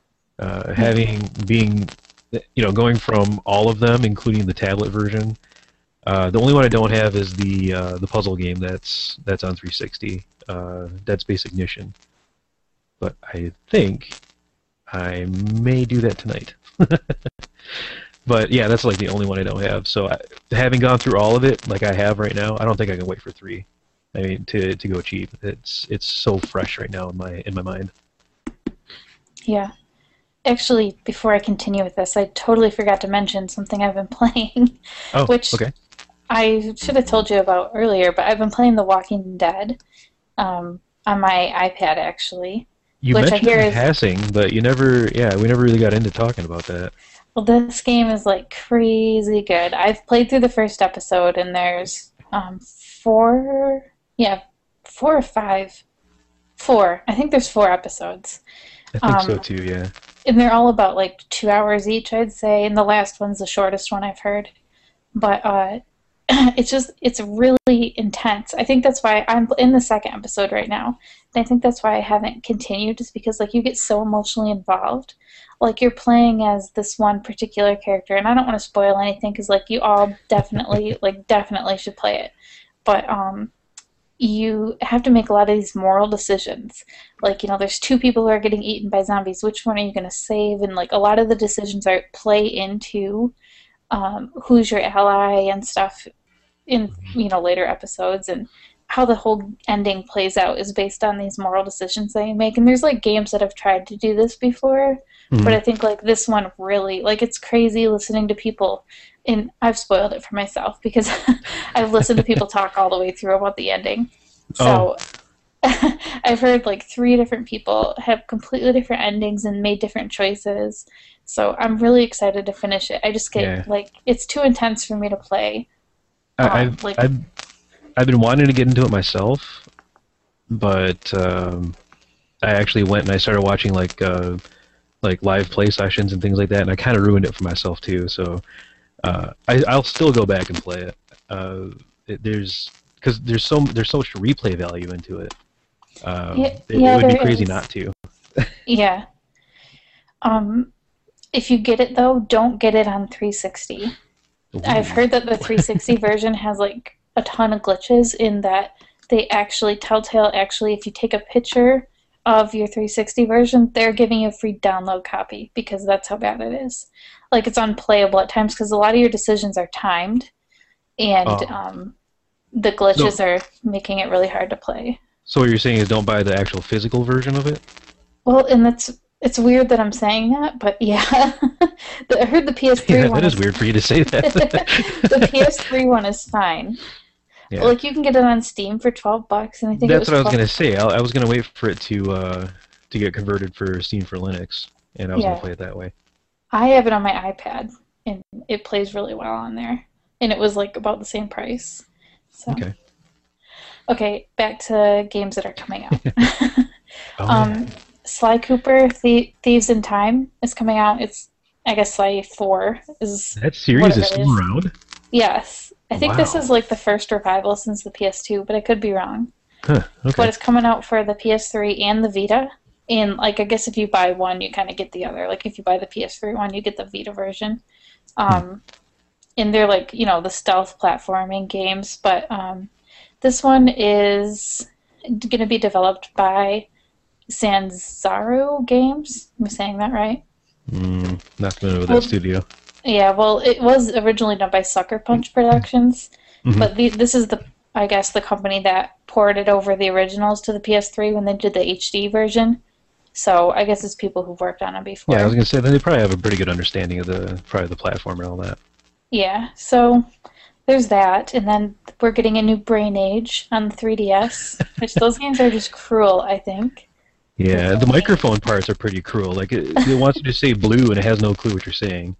Going from all of them, including the tablet version. The only one I don't have is the puzzle game that's on 360, Dead Space Ignition. But I think I may do that tonight. But yeah, that's like the only one I don't have. So having gone through all of it, like I have right now, I don't think I can wait for 3. I mean, to go cheap. It's so fresh right now in my mind. Yeah. Actually, before I continue with this, I totally forgot to mention something I've been playing. Oh, which okay. I should have told you about earlier, but I've been playing The Walking Dead on my iPad, actually. You which mentioned it in passing, but we never really got into talking about that. Well, this game is like crazy good. I've played through the first episode, and there's 4 or 5. 4. I think there's 4 episodes. I think so too, yeah. And they're all about like 2 hours each, I'd say, and the last one's the shortest one I've heard. But it's really intense. I think that's why I'm in the second episode right now. And I think that's why I haven't continued, is because like you get so emotionally involved. Like you're playing as this one particular character, and I don't want to spoil anything because like you all definitely definitely should play it. But you have to make a lot of these moral decisions. Like, there's two people who are getting eaten by zombies. Which one are you going to save? And like a lot of the decisions play into who's your ally and stuff in later episodes, and how the whole ending plays out is based on these moral decisions that you make. And there's like games that have tried to do this before, but I think like this one really, like, it's crazy listening to people, and I've spoiled it for myself because I've listened to people talk all the way through about the ending. So I've heard like 3 different people have completely different endings and made different choices. So I'm really excited to finish it. I just get like, it's too intense for me to play. I've been wanting to get into it myself, but I actually went and I started watching like live play sessions and things like that, and I kind of ruined it for myself too. So I'll still go back and play it. There's so much replay value into it. It would be crazy not to. Yeah. If you get it though, don't get it on 360. Ooh. I've heard that the 360 version has like a ton of glitches in that Telltale actually, if you take a picture of your 360 version, they're giving you a free download copy because that's how bad it is. Like, it's unplayable at times because a lot of your decisions are timed, and the glitches are making it really hard to play. So what you're saying is don't buy the actual physical version of it? Well, and it's weird that I'm saying that, but yeah. I heard the PS3 one. That is weird for you to say that. The PS3 one is fine. Yeah. Like, you can get it on Steam for $12, and I think that's what I was going to say. I was going to wait for it to get converted for Steam for Linux, and I was going to play it that way. I have it on my iPad, and it plays really well on there, and it was like about the same price. So. Okay, back to games that are coming out. Sly Cooper, Thieves in Time is coming out. It's, I guess, Sly 4 is. That series is still around? Yes. I think this is like the first revival since the PS2, but I could be wrong. Huh, okay. But it's coming out for the PS3 and the Vita. And like, I guess if you buy one, you kind of get the other. Like, if you buy the PS3 one, you get the Vita version. And they're like, the stealth platforming games. But this one is going to be developed by Sanzaru Games. Am I saying that right? Not familiar with that studio. Yeah, well, it was originally done by Sucker Punch Productions, but this is I guess the company that ported over the originals to the PS3 when they did the HD version. So I guess it's people who've worked on it before. Yeah, I was gonna say they probably have a pretty good understanding of the platform and all that. Yeah, so there's that, and then we're getting a new Brain Age on the 3DS, which those games are just cruel, I think. Yeah, the microphone parts are pretty cruel. Like it wants you to say blue and it has no clue what you're saying.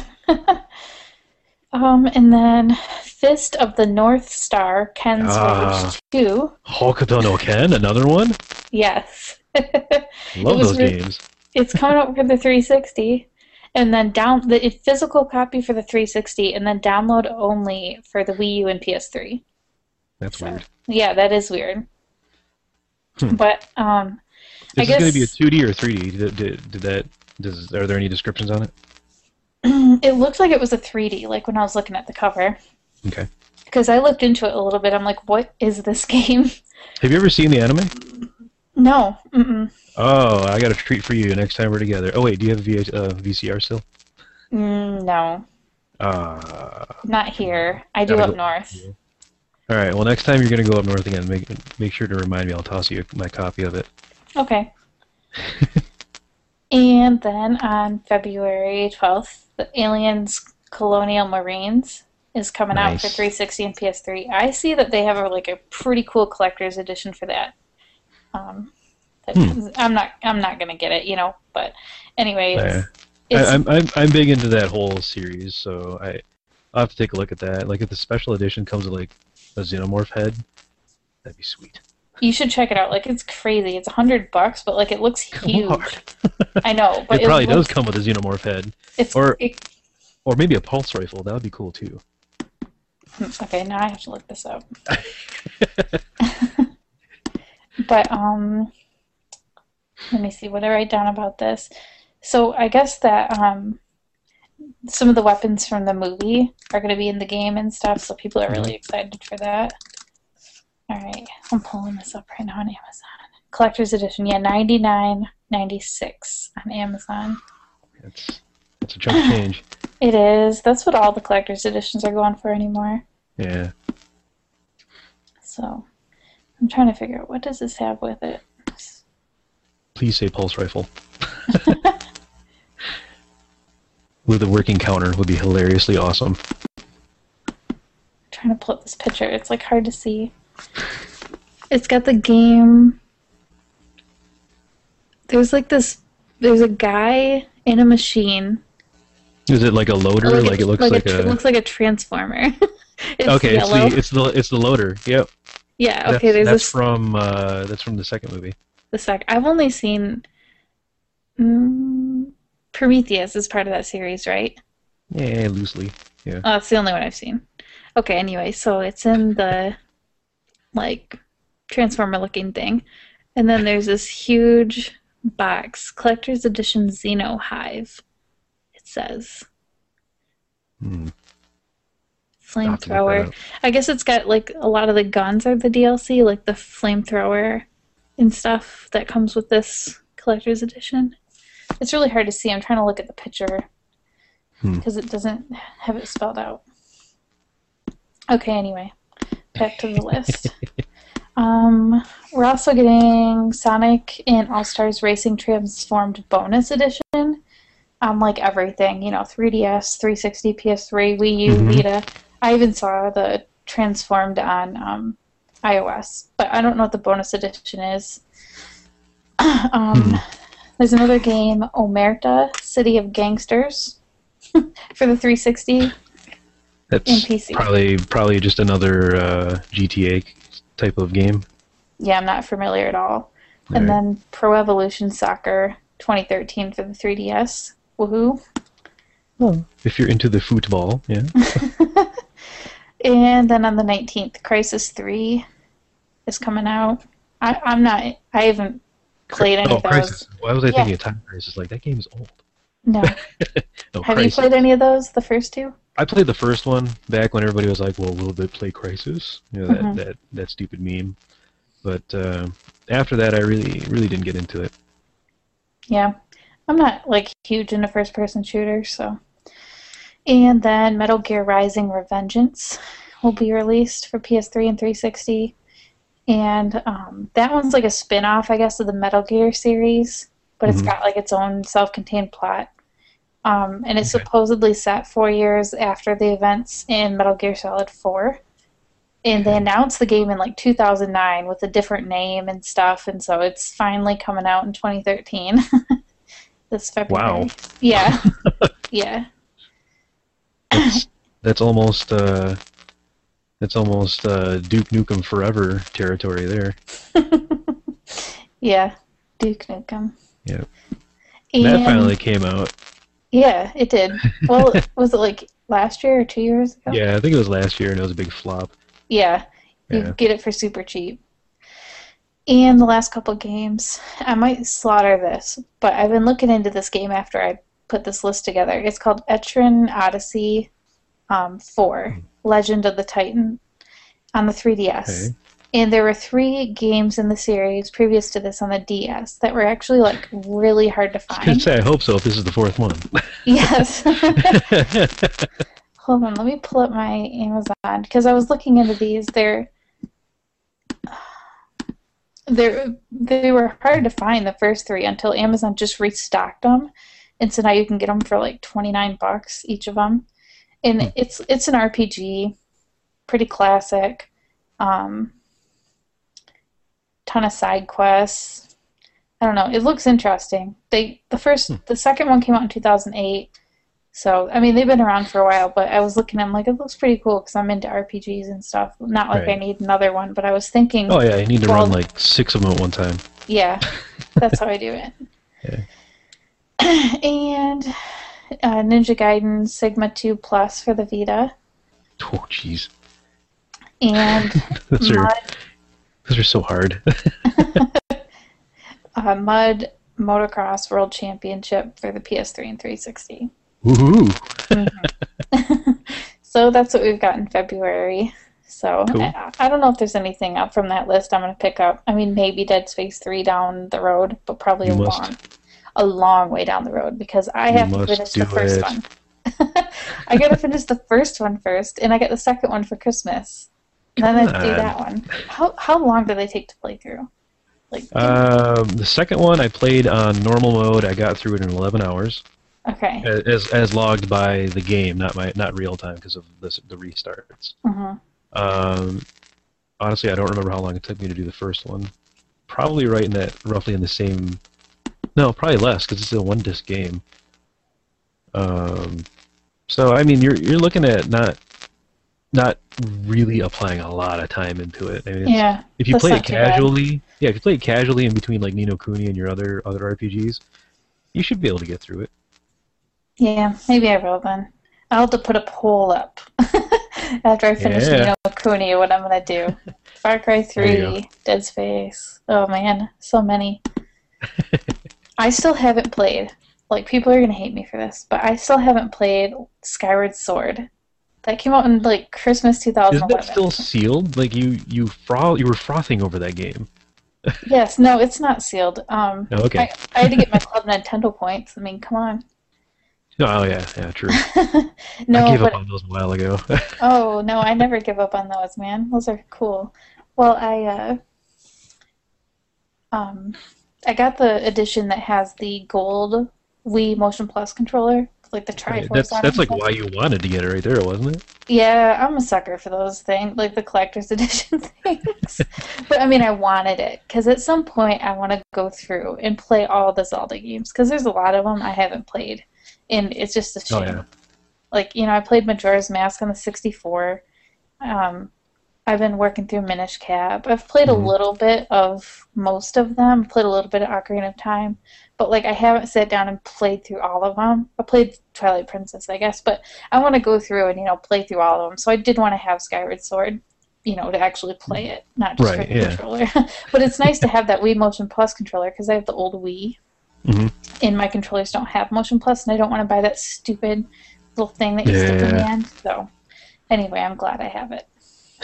And then Fist of the North Star, Ken's Rage 2. Hokuto no Ken, another one? Yes. Love those games. It's coming out for the 360, and then the physical copy for the 360, and then download only for the Wii U and PS3. That's weird. Yeah, that is weird. But is this going to be a 2D or 3D? Are there any descriptions on it? It looked like it was a 3D, like when I was looking at the cover. Okay. Because I looked into it a little bit. I'm like, what is this game? Have you ever seen the anime? No. Mm-mm. Oh, I got a treat for you next time we're together. Oh, wait, do you have a VCR still? No. Not here. I do up north. Yeah. All right, well, next time you're going to go up north again, make sure to remind me. I'll toss you my copy of it. Okay. And then on February 12th, the Aliens Colonial Marines is coming out for 360 and PS3. I see that they have a pretty cool collector's edition for that. I'm not gonna get it, But anyway, I'm big into that whole series, so I'll have to take a look at that. Like if the special edition comes with like a Xenomorph head, that'd be sweet. You should check it out. Like, it's crazy. It's $100, but like it looks huge. I know, but it probably does come with a Xenomorph head, or maybe a pulse rifle. That would be cool too. Okay, now I have to look this up. But let me see what I write down about this. So I guess that some of the weapons from the movie are going to be in the game and stuff, so people are really excited for that. All right, I'm pulling this up right now on Amazon. Collector's edition, yeah, $99.96 on Amazon. That's a chunk of change. It is. That's what all the collector's editions are going for anymore. Yeah. So I'm trying to figure out what does this have with it. Please say pulse rifle. With a working counter would be hilariously awesome. I'm trying to pull up this picture. It's like hard to see. It's got the game. There's like this. There's a guy in a machine. Is it like a loader? Like it looks like It looks like a transformer. It's okay, yellow. it's the loader. Yep. Yeah. Okay. That's from the second movie. I've only seen Prometheus is part of that series, right? Yeah, loosely. Yeah. Oh, that's the only one I've seen. Okay. Anyway, so it's in the like transformer-looking thing, and then there's this huge box, collector's edition Xeno Hive. It says. Flamethrower. I guess it's got like a lot of the guns are the DLC, like the flamethrower and stuff that comes with this collector's edition. It's really hard to see. I'm trying to look at the picture because it doesn't have it spelled out. Okay, anyway, back to the list. We're also getting Sonic and All-Stars Racing Transformed Bonus Edition. Like everything, 3DS, 360, PS3, Wii U, Vita. I even saw the Transformed on iOS, but I don't know what the bonus edition is. There's another game, Omerta, City of Gangsters, for the 360 That's and PC. probably just another GTA type of game. Yeah, I'm not familiar at all. And then Pro Evolution Soccer 2013 for the 3DS. Woohoo. Well, if you're into the football, yeah. And then on the 19th, Crisis 3 is coming out. I haven't played any of those. Crisis. Why was I thinking of Time Crisis? Like, that game's old. No. No, Have Crisis. you played any of those, the first two? I played the first one back when everybody was like, well, will they play Crisis? That stupid meme. But after that, I really didn't get into it. Yeah. I'm not, like, huge into first-person shooters, so... And then Metal Gear Rising Revengeance will be released for PS3 and 360. And that one's like a spin-off, I guess, of the Metal Gear series, but it's got like its own self-contained plot. And it's supposedly set 4 years after the events in Metal Gear Solid 4. And they announced the game in like 2009 with a different name and stuff, and so it's finally coming out in 2013. This February. Wow. Yeah. Yeah. That's almost Duke Nukem Forever territory there. Yeah, Duke Nukem. Yeah. And That finally came out. yeah, it did. Well, was it like last year or 2 years ago? Yeah, I think it was last year, and it was a big flop. Yeah, you Yeah. get it for super cheap. And the last couple games, I might slaughter this, but I've been looking into this game after I put this list together. It's called Etrian Odyssey 4, Legend of the Titan, on the 3DS. Okay. And there were 3 games in the series previous to this on the DS that were actually like really hard to I was gonna find. say, I hope so, if this is the fourth one. Yes. Hold on, let me pull up my Amazon because I was looking into these. They were hard to find, the first 3, until Amazon just restocked them, and so now you can get them for like $29 each of them. And it's an RPG, pretty classic. Ton of side quests. I don't know. It looks interesting. The second one came out in 2008. So, I mean, they've been around for a while, but I was looking, I'm like, it looks pretty cool because I'm into RPGs and stuff. Not like I Right. need another one, but I was thinking... Oh, yeah, you need to well, run like 6 of them at one time. Yeah, that's how I do it. Yeah. And Ninja Gaiden Sigma 2 Plus for the Vita. Oh, jeez. and those are Mud, those are so hard. Mud Motocross World Championship for the PS3 and 360. Woohoo! So that's what we've got in February. So Cool. I don't know if there's anything up from that list I'm going to pick up. I mean, maybe Dead Space 3 down the road, but probably You must. a long way down the road because I You have to must finish the do first it. one. I got to finish the first one first, and I get the second one for Christmas. And then I have to do Come that one. How long do they take to play through? Like, The second one I played on normal mode. I got through it in 11 hours, okay. as logged by the game, not real time because of the restarts. Mm-hmm. Honestly, I don't remember how long it took me to do the first one. Probably roughly in the same. No, probably less because it's a one-disc game. So I mean, you're looking at not really applying a lot of time into it. I mean, Yeah. if you that's play it not too bad. casually, if you play it casually in between like Ni no Kuni and your other RPGs, you should be able to get through it. Yeah, maybe I will then. I'll have to put a poll up after I finish Yeah. Ni no Kuni what I'm going to do. Far Cry There you 3, Dead Space. Oh man, so many. I still haven't played. Like, people are going to hate me for this, but I still haven't played Skyward Sword. That came out in, like, Christmas Isn't 2011. that still sealed? Like you were frothing over that game. Yes, no, it's not sealed. Oh, okay. I had to get my Club Nintendo points. I mean, come on. Oh yeah, true. No, I gave but up on those a while ago. oh no, I never give up on those, man. Those are cool. Well, I got the edition that has the gold Wii Motion Plus controller, like the Right, Triforce on it. that's and like stuff. why you wanted to get it right there, wasn't it? Yeah, I'm a sucker for those things, like the collector's edition things. But I mean, I wanted it because at some point I want to go through and play all the Zelda games because there's a lot of them I haven't played, and it's just a Oh shame. yeah. Like, I played Majora's Mask on the 64. I've been working through Minish Cap. I've played a Mhm. little bit of most of them. I've played a little bit of Ocarina of Time. But, like, I haven't sat down and played through all of them. I played Twilight Princess, I guess. But I want to go through and, play through all of them. So I did want to have Skyward Sword, to actually play it, not just for Right, the yeah. controller. But it's nice to have that Wii Motion Plus controller because I have the old Wii. Mhm. And my controllers don't have Motion Plus, and I don't want to buy that stupid little thing that you stick in the Yeah. end. So, anyway, I'm glad I have it.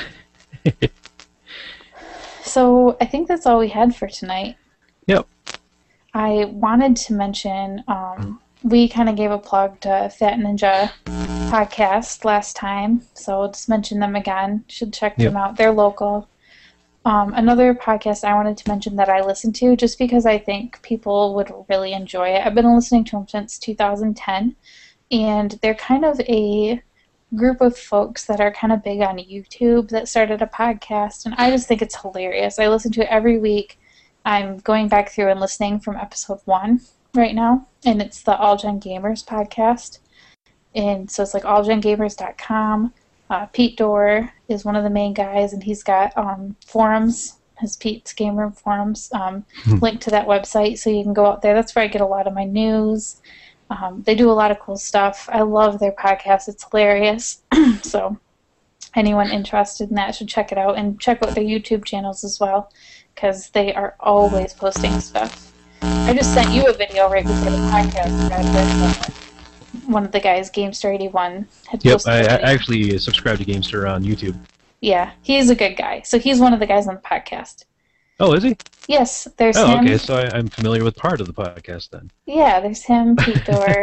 So, I think that's all we had for tonight. Yep. I wanted to mention, we kind of gave a plug to Fat Ninja podcast last time, so I'll just mention them again. Should check them out. They're local. Another podcast I wanted to mention that I listen to, just because I think people would really enjoy it. I've been listening to them since 2010, and they're kind of a group of folks that are kind of big on YouTube that started a podcast, and I just think it's hilarious. I listen to it every week. I'm going back through and listening from episode 1 right now, and it's the All Gen Gamers podcast. And so it's like allgengamers.com. Pete Dorr is one of the main guys, and he's got forums, his Pete's Game Room forums, linked to that website, so you can go out there. That's where I get a lot of my news. They do a lot of cool stuff. I love their podcast. It's hilarious. So anyone interested in that should check it out, and check out their YouTube channels as well, because they are always posting stuff. I just sent you a video right before the podcast started. One of the guys, Gamester81, had Yep, posted I a video. actually subscribe to Gamester on YouTube. Yeah, he's a good guy. So he's one of the guys on the podcast. Oh, is he? Yes, there's Oh, him. okay. So I'm familiar with part of the podcast then. Yeah, there's him, Pete Dorr,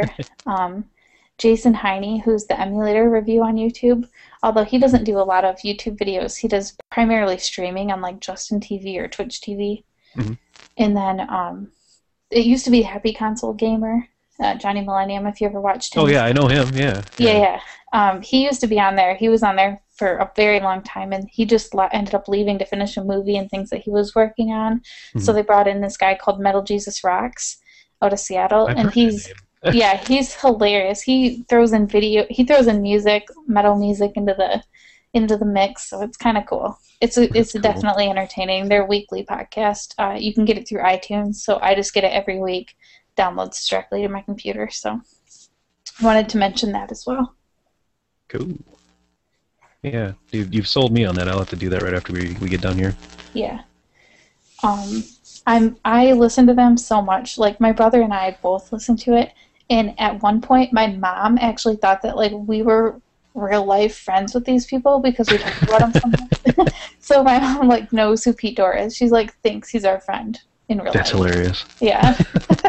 Jason Heine, who's the emulator review on YouTube. Although he doesn't do a lot of YouTube videos, he does primarily streaming on like Justin TV or Twitch TV. Mhm. And then it used to be Happy Console Gamer, Johnny Millennium, if you ever watched him. Oh yeah, I know him. Yeah. Yeah. He used to be on there. He was on there for a very long time, and he just ended up leaving to finish a movie and things that he was working on. So they brought in this guy called Metal Jesus Rocks out of Seattle, I've and heard that name. yeah, he's hilarious. He throws in music, metal music into the mix, so it's kind of cool. It's cool. definitely entertaining. Their weekly podcast. You can get it through iTunes, so I just get it every week. Downloads directly to my computer. So I wanted to mention that as well. Cool. Yeah, dude, you've sold me on that. I'll have to do that right after we get done here. Yeah. I listen to them so much. Like my brother and I both listen to it, and at one point my mom actually thought that like we were real life friends with these people because we talked about them so much. So my mom like knows who Pete Dorr is. She's like thinks he's our friend in real That's life. hilarious. Yeah.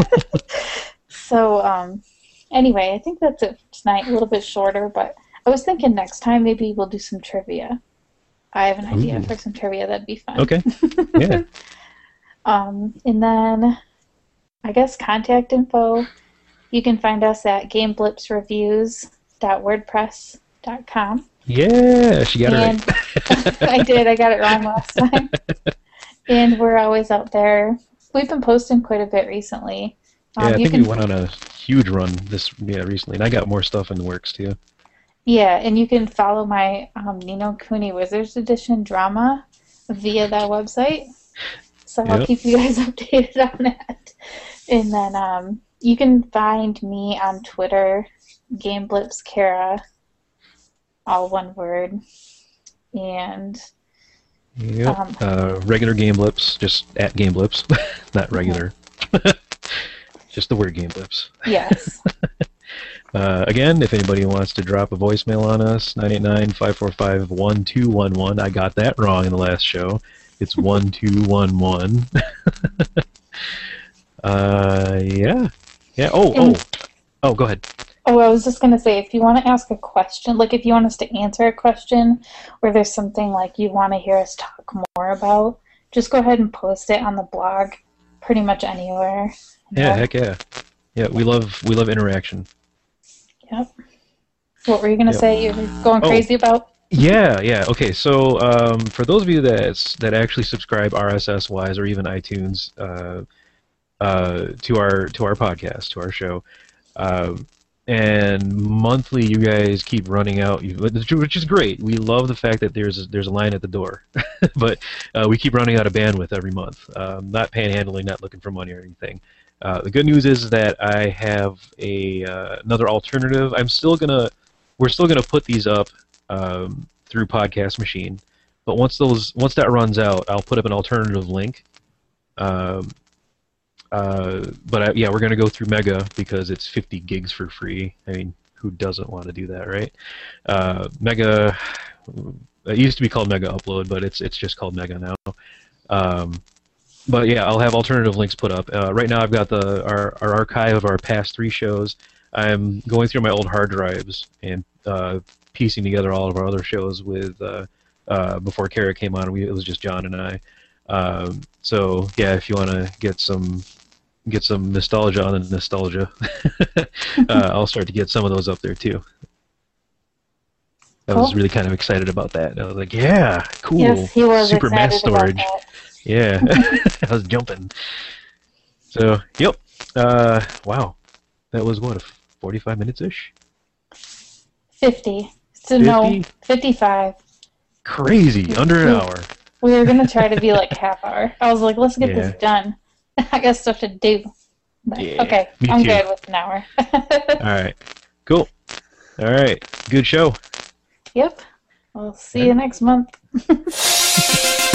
So anyway, I think that's it for tonight. A little bit shorter, but I was thinking next time maybe we'll do some trivia. I have an idea Ooh. for some trivia. That'd be fun. Okay. Yeah. And then I guess contact info. You can find us at gameblipsreviews.wordpress.com. Yeah, she got it And right. I did. I got it wrong last time. And we're always out there. We've been posting quite a bit recently. Yeah, I you think can, we went on a huge run recently, and I got more stuff in the works too. Yeah, and you can follow my Nino Cooney Wizards Edition drama via that website. So I'll Yep. keep you guys updated on that. And then you can find me on Twitter, GameBlipsKara, all one word. And Yep. Regular Game Blips, just at Game Blips, not regular. Just the word Game Blips. yes. Again, if anybody wants to drop a voicemail on us, 989-545-1211. I got that wrong in the last show. It's 1211. Yeah. Yeah. Oh, go ahead. Oh, I was just going to say, if you want to ask a question, like if you want us to answer a question, or there's something like you want to hear us talk more about, just go ahead and post it on the blog pretty much anywhere. Yeah, heck yeah. Yeah, we love interaction. Yep. What were you going to Yep. say you were going crazy about? Yeah. Okay, so for those of you that actually subscribe RSS-wise or even iTunes to our podcast, to our show, and monthly you guys keep running out, which is great. We love the fact that there's a line at the door, but we keep running out of bandwidth every month. Not panhandling, not looking for money or anything. The good news is that I have another alternative. We're still gonna put these up through Podcast Machine, but once that runs out, I'll put up an alternative link. But we're gonna go through Mega because it's 50 gigs for free. I mean, who doesn't want to do that, right? Mega. It used to be called Mega Upload, but it's just called Mega now. But yeah, I'll have alternative links put up. Right now, I've got our archive of our past 3 shows. I'm going through my old hard drives and piecing together all of our other shows with before Kara came on. It was just John and I. So yeah, if you want to get some nostalgia on the nostalgia, I'll start to get some of those up there too. I was really kind of excited about that. I was like, yeah, cool. Yes, he was Super excited mass storage. about that. Yeah, I was jumping. So, yep. Wow. That was what, 45 minutes-ish? 50. So 50? no, 55. Crazy. Under an hour. We were going to try to be like half hour. I was like, let's get this done. I got stuff to do. But, Yeah, okay, me I'm too. good with an hour. All right. Cool. All right. Good show. Yep. We'll see you next month.